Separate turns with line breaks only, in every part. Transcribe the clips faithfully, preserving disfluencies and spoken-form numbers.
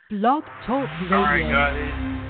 Blog Talk
All right,
Radio.
guys.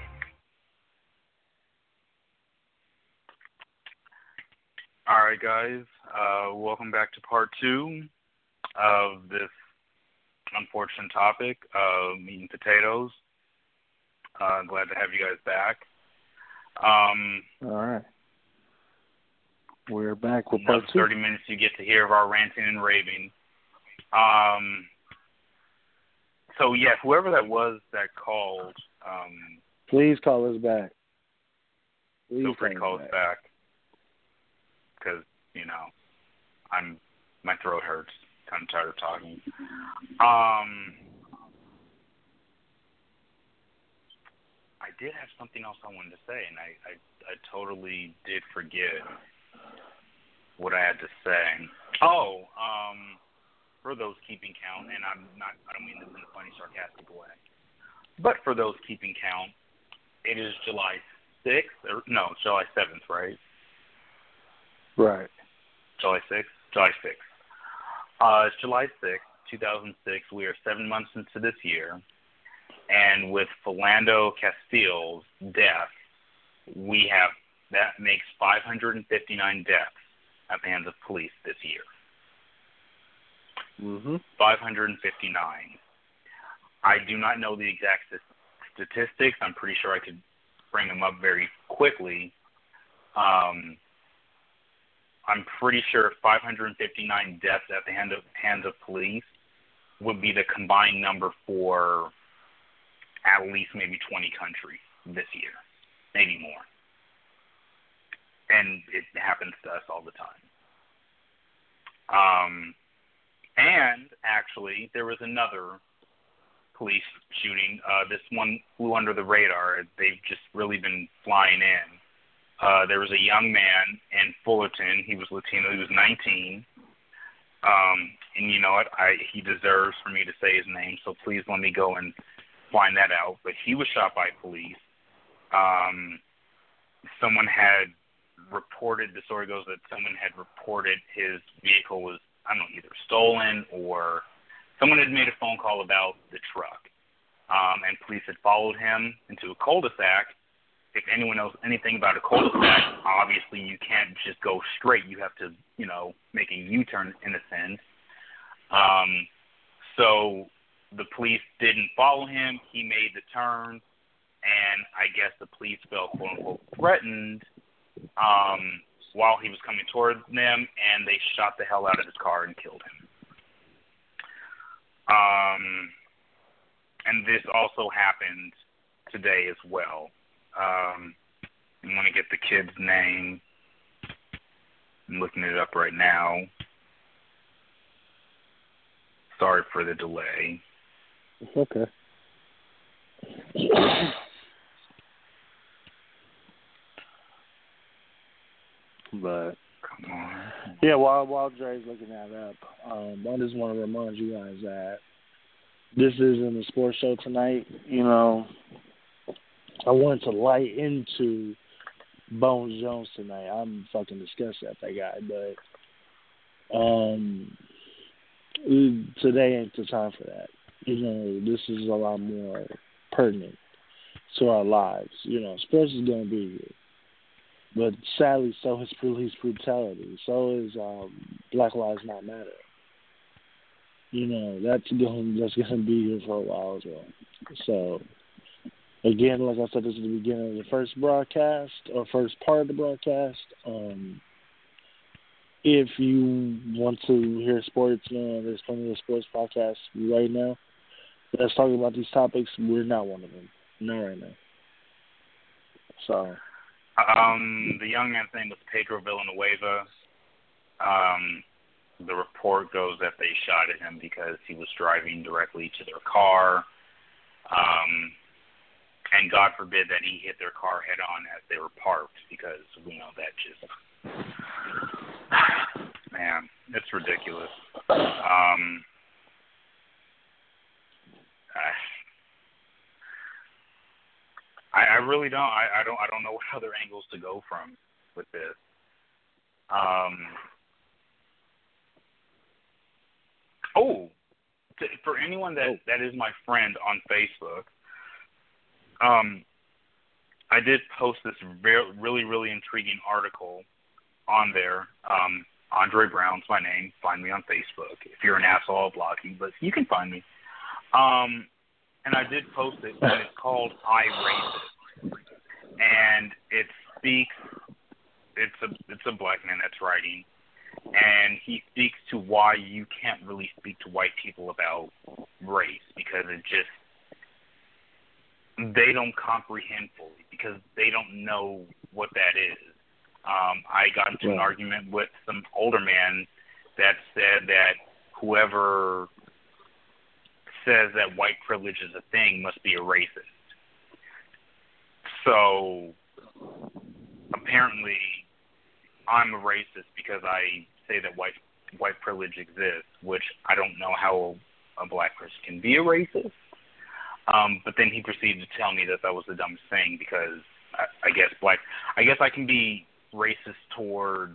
All right, guys. Uh, welcome back to part two of this unfortunate topic of meat and potatoes. Uh, glad to have you guys back. Um,
All right. We're back with
another
part two.
thirty minutes you get to hear of our ranting and raving. Um, so, yeah, whoever that was that called, um,
Please call us back. Please
feel free to call
us
us back. Because, you know, I'm my throat hurts. I'm tired of talking. Um, I did have something else I wanted to say, and I, I, I totally did forget what I had to say. Oh, um, for those keeping count, and I'm not, I don't mean this in a funny, sarcastic way, but for those keeping count, it is July sixth, or no, July seventh, right?
Right.
July sixth? July sixth. Uh, it's July sixth, two thousand six. We are seven months into this year. And with Philando Castile's death, we have, that makes five hundred fifty-nine deaths at the hands of police this year.
Mm-hmm.
five hundred fifty-nine. I do not know the exact statistics. I'm pretty sure I could bring them up very quickly. Um... I'm pretty sure five hundred fifty-nine deaths at the hand of, hands of police would be the combined number for at least maybe twenty countries this year, maybe more. And it happens to us all the time. Um, and actually, there was another police shooting. Uh, this one flew under the radar. They've just really been flying in. Uh, there was a young man in Fullerton. He was Latino. He was nineteen. Um, and you know what? I, he deserves for me to say his name, so please let me go and find that out. But he was shot by police. Um, someone had reported, the story goes that someone had reported his vehicle was, I don't know, either stolen or someone had made a phone call about the truck. Um, and police had followed him into a cul-de-sac. If anyone knows anything about a cul-de-sac, obviously you can't just go straight. You have to, you know, make a U-turn in a sense. Um, so the police didn't follow him. He made the turn, and I guess the police felt, quote-unquote, threatened um, while he was coming toward them, and they shot the hell out of his car and killed him. Um, and this also happened today as well. Um, I want to get the kid's name. I'm looking it up right now. Sorry for the delay.
It's okay. But
Come on.
yeah, while while Dre's looking that up, um, I just want to remind you guys that this isn't a sports show tonight. You know, I wanted to light into Bones Jones tonight. I'm fucking disgusted at that guy, but um, today ain't the time for that. You know, this is a lot more pertinent to our lives. You know, sports is going to be here. But sadly, so is police brutality. So is um, Black Lives Not Matter. You know, that's going that's going to be here for a while as well. So, again, like I said, this is the beginning of the first broadcast, or first part of the broadcast. Um, if you want to hear sports, you know, there's plenty of sports podcasts right now that's talking about these topics. We're not one of them. Not right now. So...
Um, the young man's name was Pedro Villanueva. Um, the report goes that they shot at him because he was driving directly to their car. Um, and God forbid that he hit their car head on as they were parked, because we know that just, man, it's ridiculous. Um, I, I really don't. I, I don't. I don't know what other angles to go from with this. Um. Oh, to, for anyone that, that is my friend on Facebook, um, I did post this very, really, really intriguing article on there. Um, Andre Brown's my name. Find me on Facebook. If you're an asshole, I'll block you, but you can find me. Um, and I did post it, and it's called I Racist. And it speaks, it's a, it's a black man that's writing, and he speaks to why you can't really speak to white people about race, because it just, they don't comprehend fully, because they don't know what that is. Um, I got into an argument with some older man that said that whoever says that white privilege is a thing must be a racist. So apparently I'm a racist because I say that white white privilege exists, which I don't know how a black person can be a racist. Um, but then he proceeded to tell me that that was the dumbest thing, because I, I guess black, I guess I can be racist towards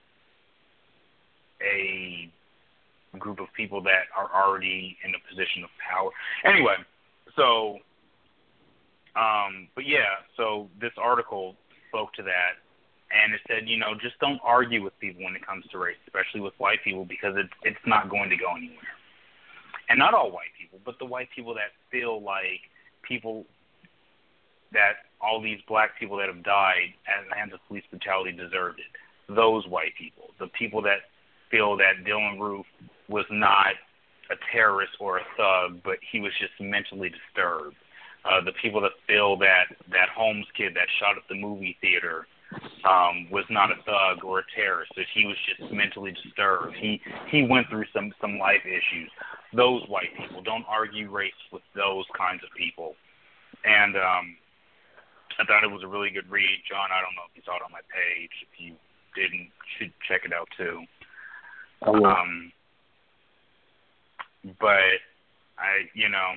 a group of people that are already in a position of power. Anyway, so, um, but yeah, so this article spoke to that, and it said, you know, just don't argue with people when it comes to race, especially with white people, because it's it's not going to go anywhere. And not all white people, but the white people that feel like people, that all these black people that have died at the hands of police brutality deserved it. Those white people. The people that feel that Dylan Roof was not a terrorist or a thug, but he was just mentally disturbed. Uh, the people that feel that that Holmes kid that shot at the movie theater um, was not a thug or a terrorist, that he was just mentally disturbed. He he went through some, some life issues. Those white people. Don't argue race with those kinds of people. And um, I thought it was a really good read. John, I don't know if you saw it on my page. If you didn't, you should check it out too.
I will.
Um, but I, you know,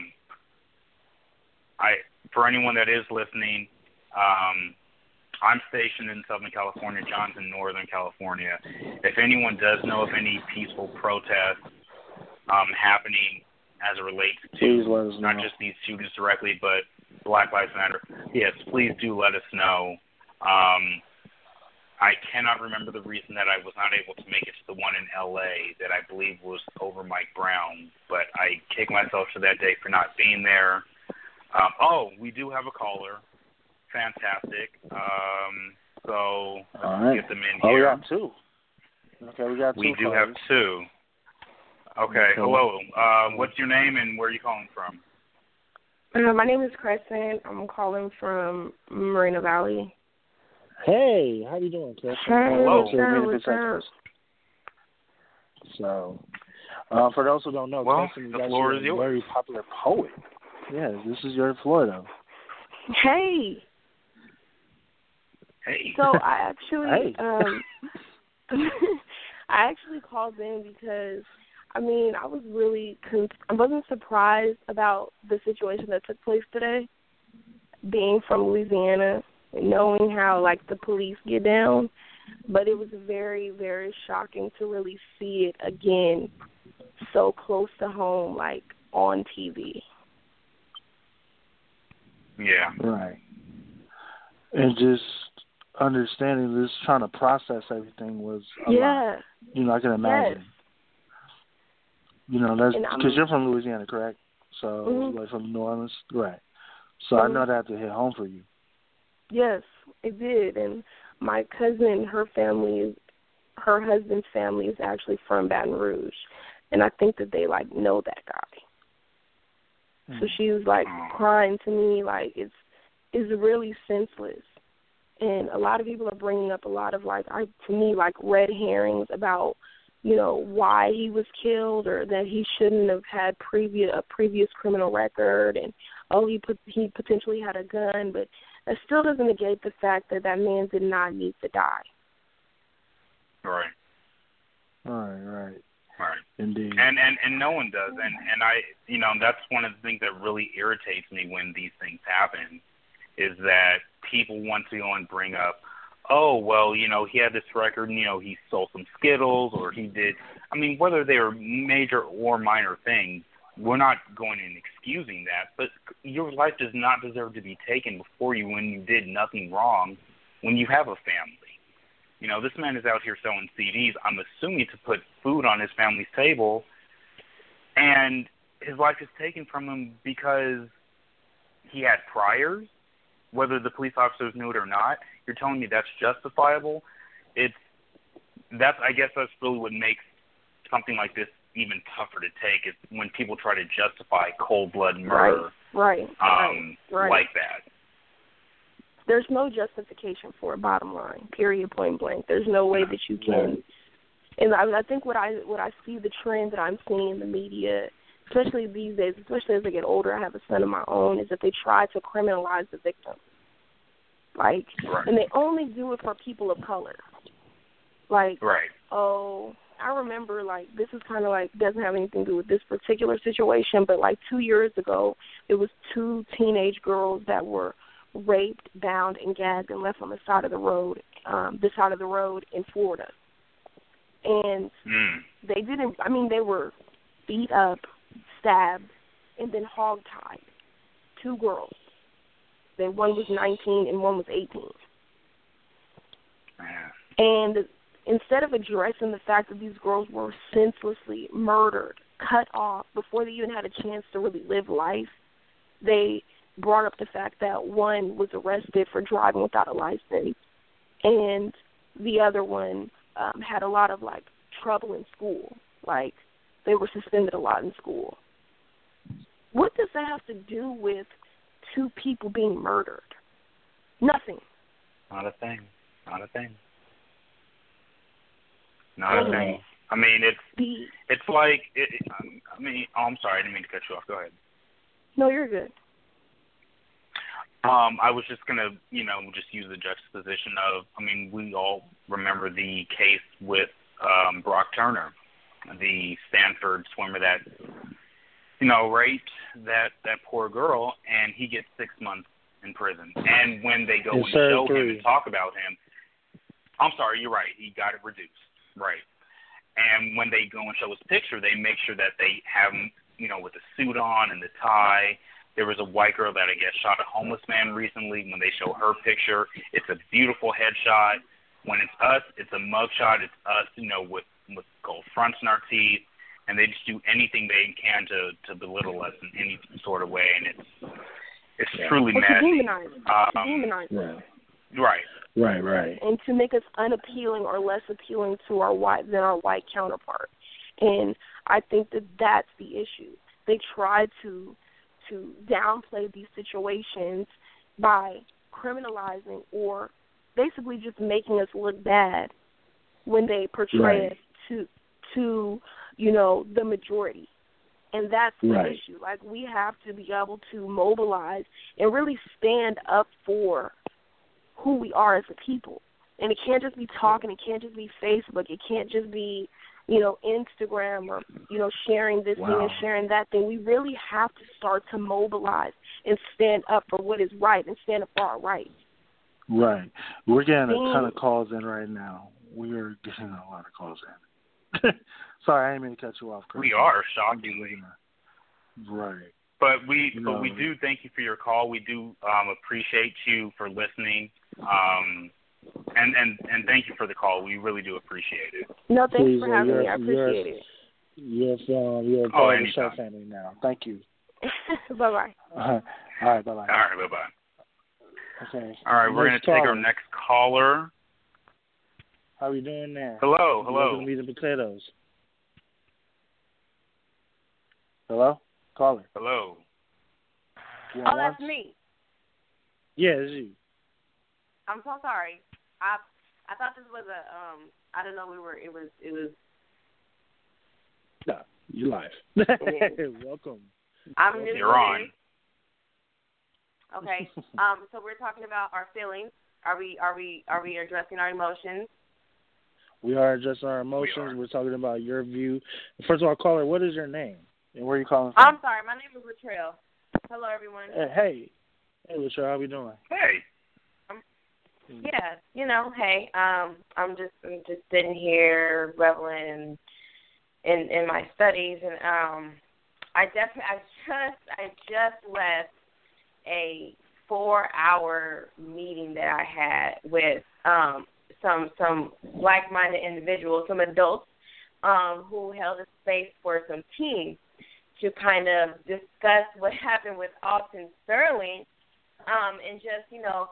I for anyone that is listening, um, I'm stationed in Southern California. John's in Northern California. If anyone does know of any peaceful protests um, happening as it relates
please let us
to not
know.
just these shootings directly, but Black Lives Matter, yes, please do let us know. Um, I cannot remember the reason that I was not able to make it to the one in L A that I believe was over Mike Brown, but I kick myself to that day for not being there. Um, oh, we do have a caller. Fantastic. Um, so let's
All right.
get them in
Oh, we
here.
got two. Okay, we got two.
We do
callers.
have two. Okay,
Okay.
hello. Uh, what's your name and where are you calling from?
Uh, my name is Crescent. I'm calling from Moreno Valley.
Hey, how you doing, Chris?
Hey,
Hello.
what's up, what's up?
So, uh, for those who don't know,
Well,
Crescent is
the floor
actually
is
a
yours.
very popular poet. Yeah, this is your Florida.
Hey.
Hey.
So I actually,
Hey.
um, I actually called in because, I mean, I was really, con- I wasn't surprised about the situation that took place today, being from Louisiana, and knowing how, like, the police get down, but it was very, very shocking to really see it again so close to home, like, on T V.
Yeah.
Right. And just understanding this, trying to process everything was a
Yeah.
lot. You know, I can imagine.
Yes.
You know, that's
And I'm-
because you're from Louisiana, correct? So,
Mhm.
like from New Orleans, right? So I
Mhm.
know that had to hit home for you.
Yes, it did. And my cousin, her family, her husband's family is actually from Baton Rouge, and I think that they like know that guy.
Mm.
So she was like crying to me, like it's it's really senseless. And a lot of people are bringing up a lot of like, I to me like red herrings about, you know, why he was killed or that he shouldn't have had previous a previous criminal record, and oh he put he potentially had a gun, but that still doesn't negate the fact that that man did not need to die.
Right.
Right, right.
Right.
Indeed.
And, and and no one does. And and I, you know, that's one of the things that really irritates me when these things happen, is that people want to go and bring up, oh, well, you know, he had this record, and, you know, he stole some Skittles, or he did. I mean, whether they were major or minor things, we're not going and excusing that, but your life does not deserve to be taken before you when you did nothing wrong, when you have a family. You know, this man is out here selling C Ds, I'm assuming to put food on his family's table, and his life is taken from him because he had priors, whether the police officers knew it or not. You're telling me that's justifiable? It's that's I guess that's really what makes something like this even tougher to take, is when people try to justify cold blood murder,
right, right,
um,
right.
like that.
There's no justification for it, bottom line, period, point blank. There's no way that you can. And I, I think what I what I see, the trend that I'm seeing in the media, especially these days, especially as I get older, I have a son of my own, is that they try to criminalize the victim. Like,
right.
And they only do it for people of color. Like,
right.
oh, I remember, like, this is kind of like, doesn't have anything to do with this particular situation, but like two years ago, it was two teenage girls that were raped, bound, and gagged and left on the side of the road, um, the side of the road in Florida. And
mm.
they didn't, I mean, they were beat up, stabbed, and then hog-tied. Two girls. They, one was nineteen and one was eighteen.
Man.
And instead of addressing the fact that these girls were senselessly murdered, cut off, before they even had a chance to really live life, they brought up the fact that one was arrested for driving without a license, and the other one um, had a lot of, like, trouble in school. Like, they were suspended a lot in school. What does that have to do with two people being murdered? Nothing.
Not a thing. Not a thing. Not a thing. I mean, it's
the,
it's like, it, I mean, oh, I'm sorry, I didn't mean to cut you off. Go ahead.
No, you're good.
Um, I was just going to, you know, just use the juxtaposition of, I mean, we all remember the case with um, Brock Turner, the Stanford swimmer that, you know, raped that, that poor girl, and he gets six months in prison. And when they go
yes,
and
sir,
show
three.
him and talk about him, I'm sorry, you're right, he got it reduced. Right. And when they go and show his picture, they make sure that they have him, you know, with the suit on and the tie. There was a white girl that, I guess, shot a homeless man recently. When they show her picture, it's a beautiful headshot. When it's us, it's a mugshot. It's us, you know, with, with gold fronts in our teeth. And they just do anything they can to, to belittle us in any sort of way. And it's it's yeah. truly
and
maddening.
To demonize,
um,
to demonize
right.
Right.
Right, right.
And to make us unappealing or less appealing to our white than our white counterpart. And I think that that's the issue. They try to to downplay these situations by criminalizing or basically just making us look bad when they portray
right.
us to to you know the majority. And that's the
right.
issue. Like, we have to be able to mobilize and really stand up for who we are as a people. And it can't just be talking, it can't just be Facebook, it can't just be, you know, Instagram or, you know, sharing this
wow.
thing and sharing that thing. We really have to start to mobilize and stand up for what is right and stand up for our rights.
Right. We're getting a ton of calls in right now. We are getting a lot of calls in. Sorry, I didn't mean to cut you off, Chris.
We are, shockingly.
Right.
But we
you
but
know,
we do thank you for your call. We do um, appreciate you for listening. Um, and, and, and thank you for the call. We really do appreciate it.
No, thanks
Please,
for having me. I appreciate
you're,
it.
You're, from, you're a
oh,
part of the show
anytime.
family now. Thank you.
Bye-bye.
Uh, all right, bye-bye.
All right, bye-bye.
Okay.
All right, we're going to take our next caller.
How are we doing there?
Hello, hello.
Welcome to Meat and Potatoes. Hello? Caller.
Hello.
Oh, that's once? me.
Yeah, it's you.
I'm so sorry. I I thought this was a um. I didn't know we were. It was. It was.
No, you live. Welcome.
I'm new.
You're on.
Okay. Um. So we're talking about our feelings. Are we? Are we? Are we addressing our emotions?
We are addressing our emotions. We we're talking about your view. First of all, caller, what is your name and where are you calling from?
I'm sorry. My name is Latrell. Hello, everyone.
Hey, hey, hey, Latrell. How we doing?
Hey.
Yeah, you know, hey, um, I'm just I'm just sitting here reveling in, in in my studies, and um, I definitely, I just, I just left a four-hour meeting that I had with um, some some like-minded individuals, some adults um, who held a space for some teens to kind of discuss what happened with Alton Sterling, um, and just, you know,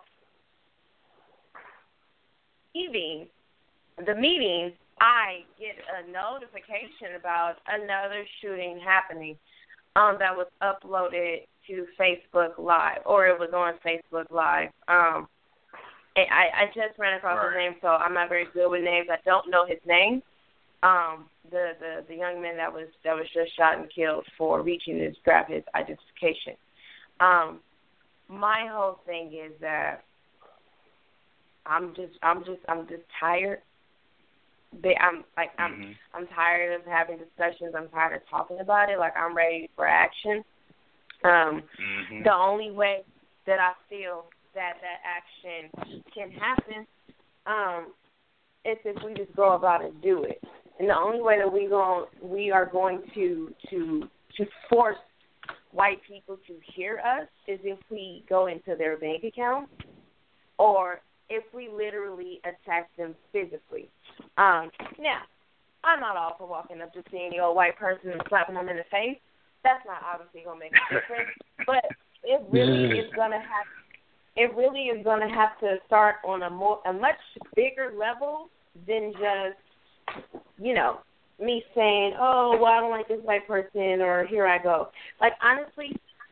leaving the meeting, I get a notification about another shooting happening um, that was uploaded to Facebook Live, or it was on Facebook Live. Um, and I, I just ran across
right.
his name, so I'm not very good with names. I don't know his name. Um, the, the, the young man that was that was just shot and killed for reaching to grab his identification. Um, my whole thing is that I'm just I'm just I'm just tired. I'm like I'm
mm-hmm.
I'm tired of having discussions. I'm tired of talking about it. Like, I'm ready for action. Um,
mm-hmm.
The only way that I feel that that action can happen um, is if we just go about and do it. And the only way that we go we are going to to to force white people to hear us is if we go into their bank account, or if we literally attack them physically. Um, now, I'm not all for walking up to see any old white person and slapping them in the face. That's not obviously going to make a difference. But it really is going to have. It really is going to have to start on a more a much bigger level than just, you know, me saying, oh, well, I don't like this white person, or here I go. Like, honestly,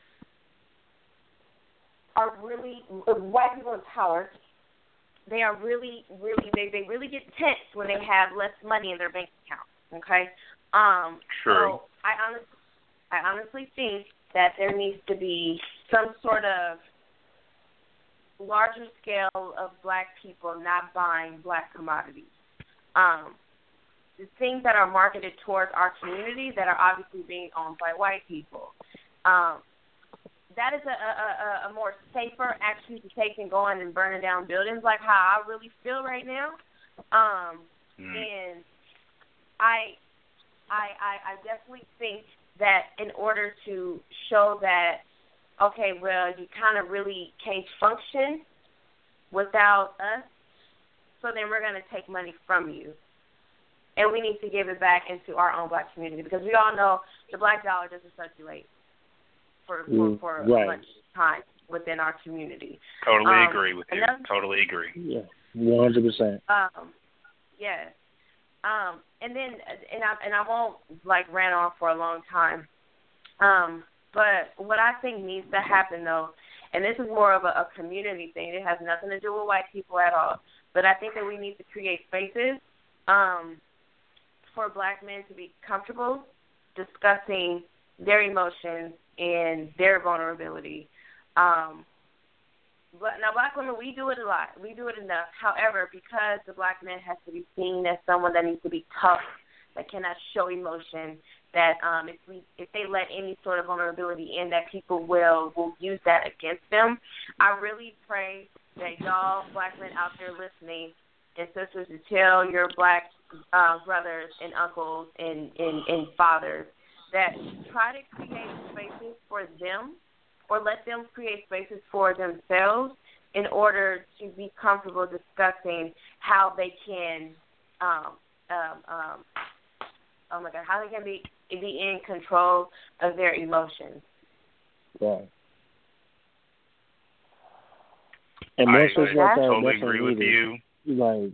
are really white people in power. They are really, really, they, they really get tense when they have less money in their bank account. Okay, um,
True.
so I honestly, I honestly think that there needs to be some sort of larger scale of black people not buying black commodities. Um, the things that are marketed towards our community that are obviously being owned by white people. Um, that is a, a, a more safer action to take than going and burning down buildings, like how I really feel right now. Um,
mm.
And I, I, I, I definitely think that in order to show that, okay, well, you kind of really can't function without us, so then we're going to take money from you. And we need to give it back into our own black community, because we all know the black dollar doesn't circulate for for, for
right.
much time within our community.
Totally
um,
agree with you.
Another,
totally agree.
Yeah, one hundred percent.
Um, yeah. Um, and then, and I and I won't like rant on for a long time. Um, but what I think needs to happen though, and this is more of a, a community thing. It has nothing to do with white people at all. But I think that we need to create spaces um, for black men to be comfortable discussing their emotions and their vulnerability. Um, but now, black women, we do it a lot. We do it enough. However, because the black man has to be seen as someone that needs to be tough, that cannot show emotion, that um, if we if they let any sort of vulnerability in, that people will will use that against them. I really pray that y'all black men out there listening and sisters to tell your black uh, brothers and uncles and, and, and fathers that try to create spaces for them, or let them create spaces for themselves in order to be comfortable discussing how they can, um, um, um, oh my God, how they can be be in control of their emotions.
Right. And
I,
most of
I
what that
totally
definitely
agree with
needed.
you.
Like,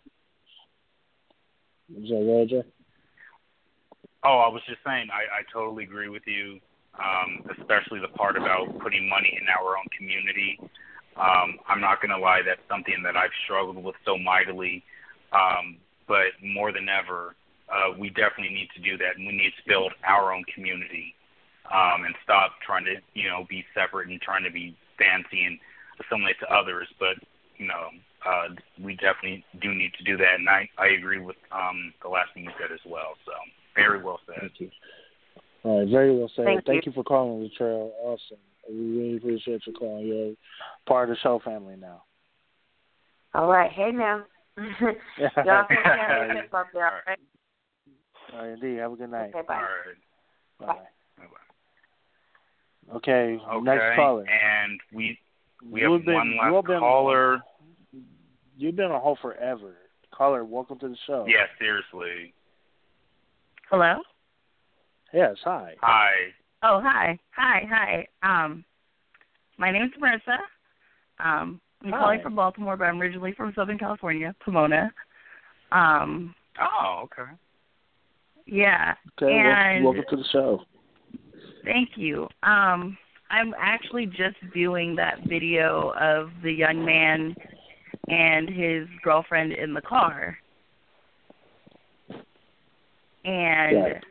is that Roger?
Oh, I was just saying, I, I totally agree with you, um, especially the part about putting money in our own community. Um, I'm not going to lie, that's something that I've struggled with so mightily. Um, but more than ever, uh, we definitely need to do that, and we need to build our own community um, and stop trying to, you know, be separate and trying to be fancy and assimilate to others. But, you know, uh, we definitely do need to do that, and I, I agree with um, the last thing you said as well. So very well said.
Thank you. All right, very well said.
Thank,
Thank
you.
you for calling, Latrell. Awesome. We really appreciate you calling. You're part of the show family now.
All right. Hey, now. Y'all take care of yourself out there, all right?
All right, indeed. Have a good night.
Okay, bye.
All right.
Bye.
Bye.
Okay,
Okay,
next caller.
And we we have
You've been,
one last
you've been,
caller.
You've been on hold forever. Caller, welcome to the show.
Yeah, seriously.
Hello?
Yes, hi.
Hi.
Oh, hi. Hi, hi. Um, my name's Marissa. Um, I'm
hi.
calling from Baltimore, but I'm originally from Southern California, Pomona. Um,
oh, okay.
Yeah.
Okay,
and
welcome, welcome to the show.
Thank you. Um, I'm actually just viewing that video of the young man and his girlfriend in the car. And
right.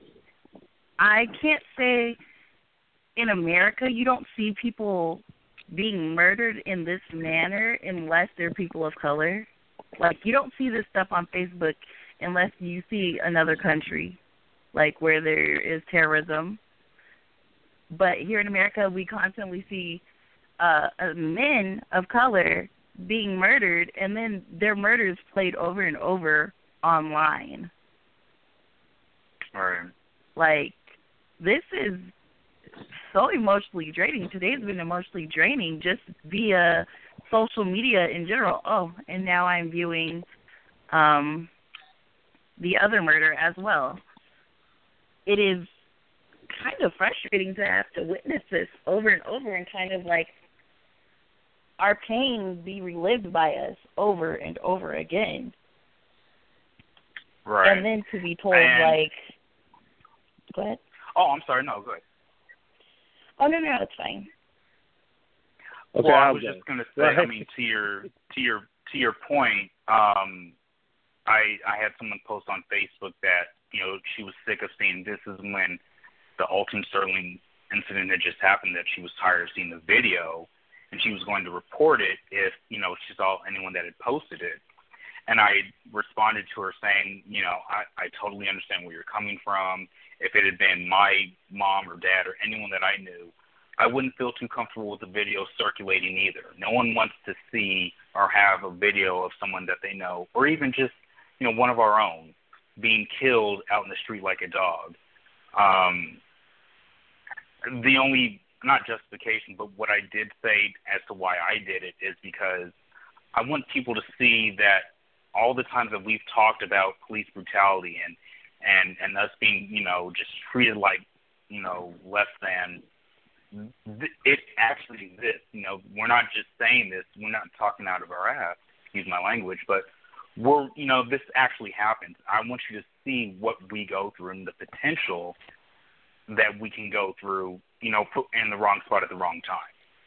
I can't say in America you don't see people being murdered in this manner unless they're people of color. Like, you don't see this stuff on Facebook unless you see another country, like where there is terrorism. But here in America, we constantly see uh, uh, men of color being murdered, and then their murders played over and over online.
Right.
Like, this is so emotionally draining. Today's been emotionally draining just via social media in general. Oh, and now I'm viewing um, the other murder as well. It is kind of frustrating to have to witness this over and over and kind of like our pain be relived by us over and over again.
Right.
And then to be told,
and,
like, go ahead.
Oh, I'm sorry. No, go ahead.
Oh, no, no, it's fine.
Okay,
well, I
I'll
was
go.
just going to say, I mean, to your to your to your point, um, I I had someone post on Facebook that, you know, she was sick of seeing this is when the Alton Sterling incident had just happened, that she was tired of seeing the video, and she was going to report it if, you know, she saw anyone that had posted it. And I responded to her saying, you know, I, I totally understand where you're coming from. If it had been my mom or dad or anyone that I knew, I wouldn't feel too comfortable with the video circulating either. No one wants to see or have a video of someone that they know, or even just, you know, one of our own being killed out in the street like a dog. Um, the only, not justification, but what I did say as to why I did it is because I want people to see that all the times that we've talked about police brutality and, and, and us being, you know, just treated like, you know, less than, it actually exists. You know, we're not just saying this, we're not talking out of our ass, excuse my language, but we're, you know, this actually happens. I want you to see what we go through and the potential that we can go through, you know, put in the wrong spot at the wrong time.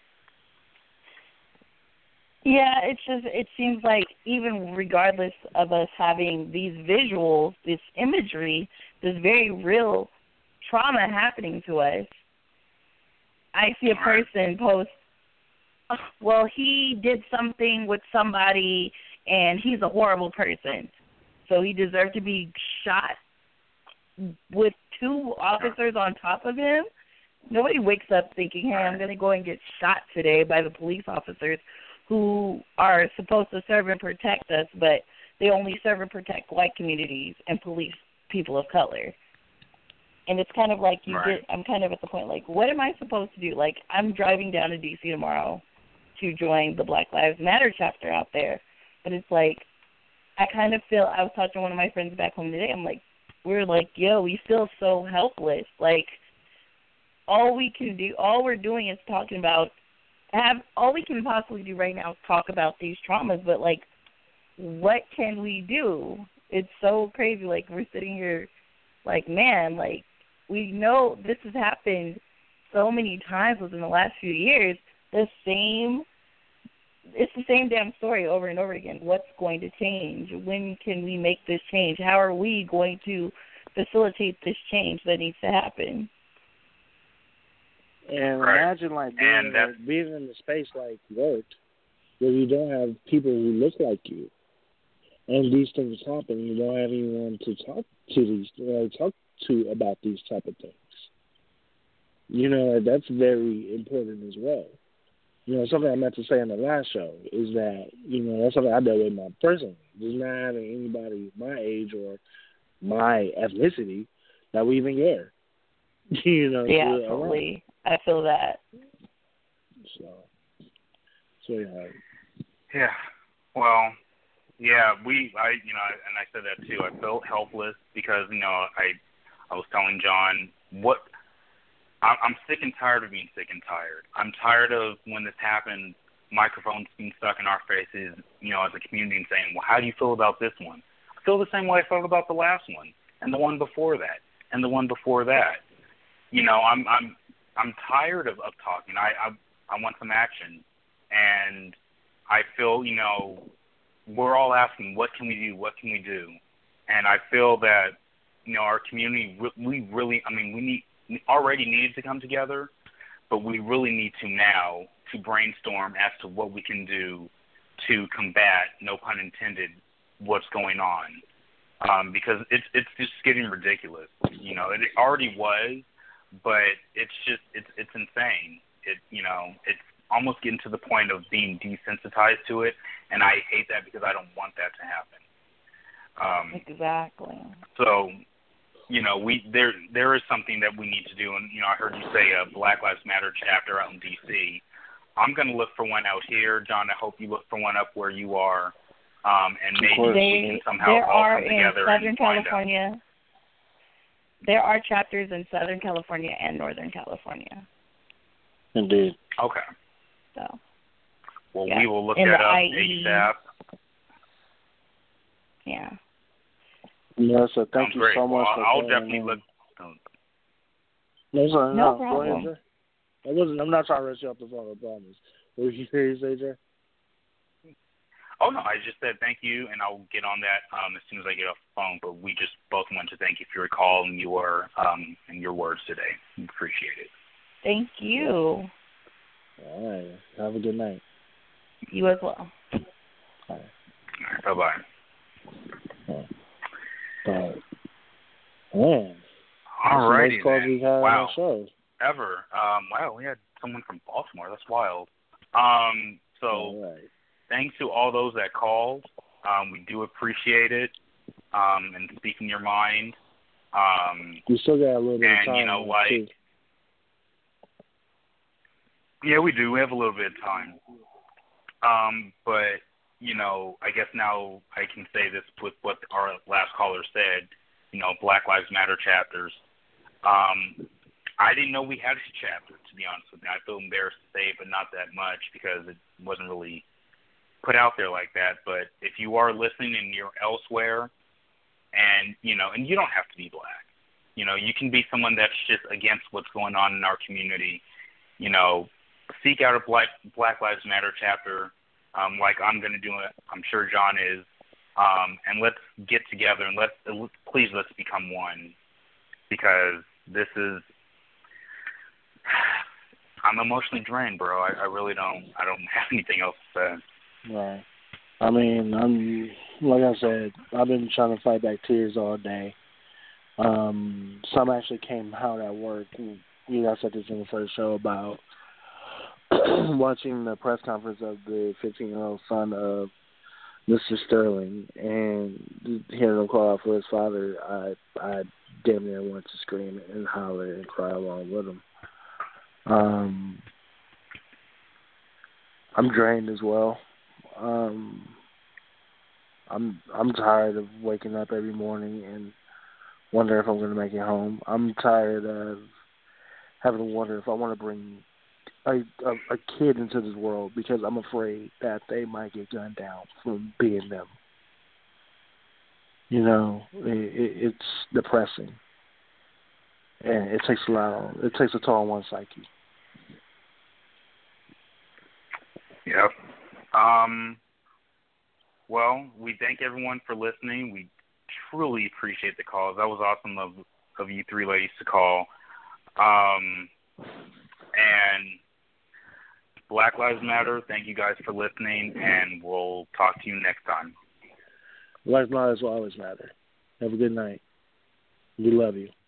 Yeah, it's just, it seems like even regardless of us having these visuals, this imagery, this very real trauma happening to us, I see a person post, well, he did something with somebody and he's a horrible person, so he deserved to be shot with two officers on top of him. Nobody wakes up thinking, hey, I'm going to go and get shot today by the police officers who are supposed to serve and protect us, but they only serve and protect white communities and police people of color. And it's kind of like you
right.
get, I'm kind of at the point, like, what am I supposed to do? Like, I'm driving down to D C tomorrow to join the Black Lives Matter chapter out there. But it's like, I kind of feel, I was talking to one of my friends back home today, I'm like, we're like, yo, we feel so helpless. Like, all we can do, all we're doing is talking about, have all we can possibly do right now is talk about these traumas, but, like, what can we do? It's so crazy. Like, we're sitting here like, man, like, we know this has happened so many times within the last few years. The same, it's the same damn story over and over again. What's going to change? When can we make this change? How are we going to facilitate this change that needs to happen?
And
right.
imagine, like, being,
and that,
like, being in a space like work where you don't have people who look like you. And these things happen. You don't have anyone to talk to these, uh, talk to about these type of things. You know, that's very important as well. You know, something I meant to say in the last show is that, you know, that's something I dealt with my personally. Just not having anybody my age or my ethnicity that we even care. you know.
Yeah,
so,
totally. I feel that.
So, so yeah.
Yeah. Well, yeah, we, I, you know, and I said that too. I felt helpless because, you know, I, I was telling John what, I, I'm sick and tired of being sick and tired. I'm tired of when this happened, microphones being stuck in our faces, you know, as a community and saying, well, how do you feel about this one? I feel the same way I felt about the last one and the one before that and the one before that. You know, I'm, I'm, I'm tired of, of talking. I, I, I want some action. And I feel, you know, we're all asking, what can we do? What can we do? And I feel that, you know, our community, we really, I mean, we need, we already needed to come together, but we really need to now to brainstorm as to what we can do to combat, no pun intended, what's going on. Um, because it's it's just getting ridiculous. You know, it already was, but it's just, it's it's insane. It, you know, it's almost getting to the point of being desensitized to it, and I hate that because I don't want that to happen. Um,
exactly.
So, you know, we there there is something that we need to do, and you know, I heard you say a Black Lives Matter chapter out in D C. I'm going to look for one out here, John. I hope you look for one up where you are, um, and maybe
they,
we can somehow
there
all
are
come together
in Southern
and find
California.
out.
There are chapters in Southern California and Northern California.
Indeed.
Okay.
So.
Well,
yeah.
we will look
in
that
the
up
I E.
ASAP.
Yeah.
Yeah, so thank
Sounds
you
great.
so much
well,
for
I'll
calling
definitely
in.
look. Oh.
No, sorry,
no
no,
problem.
Go ahead, Jay. I wasn't. I'm not trying to rush you off the phone. I promise. What did you say, Jay?
Oh no, I just said thank you, and I'll get on that um, as soon as I get off the phone. But we just both want to thank you for your call and your um, and your words today. We appreciate it.
Thank you.
All right. Have a good night.
You as well.
All right.
All right, bye bye.
Bye. Man.
All righty.
Calls we've had
wow.
on our show.
Ever. Um, wow, we had someone from Baltimore. That's wild. Um, so.
All right.
Thanks to all those that called. Um, we do appreciate it. Um, and speaking your mind. Um,
we still got a little bit
and,
of time.
And, you know, like,
too.
yeah, we do. We have a little bit of time. Um, but, you know, I guess now I can say this with what our last caller said, you know, Black Lives Matter chapters. Um, I didn't know we had a chapter, to be honest with you. I feel embarrassed to say it, but not that much because it wasn't really put out there like that. But if you are listening and you're elsewhere, and you know, and you don't have to be black, you know, you can be someone that's just against what's going on in our community. You know, seek out a Black Black Lives Matter chapter, um, like I'm going to do it. I'm sure John is, um, and let's get together and let's please let's become one, because this is. I'm emotionally drained, bro. I, I really don't. I don't have anything else to say.
Right. I mean, I'm like I said, I've been trying to fight back tears all day. Um, some actually came out at work. You guys said this in the first show about watching the press conference of the fifteen-year-old son of Mister Sterling and hearing him call out for his father. I I damn near wanted to scream and holler and cry along with him. Um, I'm drained as well. Um, I'm I'm tired of waking up every morning and wondering if I'm going to make it home. I'm tired of having to wonder if I want to bring a, a, a kid into this world because I'm afraid that they might get gunned down from being them. You know, it, it, it's depressing, and it takes a lot. It takes a toll on one psyche.
Yep. Um, well, we thank everyone for listening. We truly appreciate the calls. That was awesome of of you three ladies to call. Um, and Black Lives Matter, thank you guys for listening, and we'll talk to you next time.
Black lives will always matter. Have a good night. We love you.